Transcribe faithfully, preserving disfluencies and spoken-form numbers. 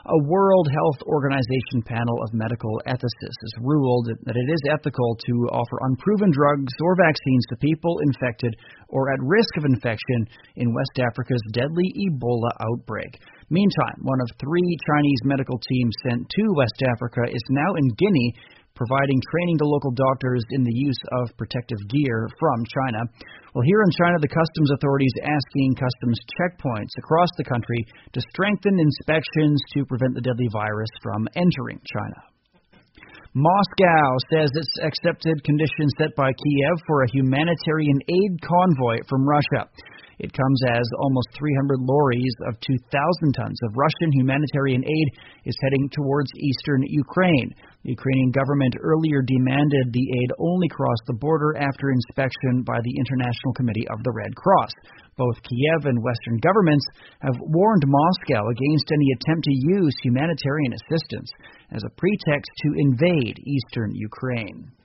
A World Health Organization panel of medical ethicists has ruled that it is ethical to offer unproven drugs or vaccines to people infected or at risk of infection in West Africa's deadly Ebola outbreak. Meantime, one of three Chinese medical teams sent to West Africa is now in Guinea, providing training to local doctors in the use of protective gear from China. Well, here in China, the customs authorities asking customs checkpoints across the country to strengthen inspections to prevent the deadly virus from entering China. Moscow says it's accepted conditions set by Kiev for a humanitarian aid convoy from Russia. It comes as almost three hundred lorries of two thousand tons of Russian humanitarian aid is heading towards eastern Ukraine. The Ukrainian government earlier demanded the aid only cross the border after inspection by the International Committee of the Red Cross. Both Kiev and Western governments have warned Moscow against any attempt to use humanitarian assistance as a pretext to invade eastern Ukraine.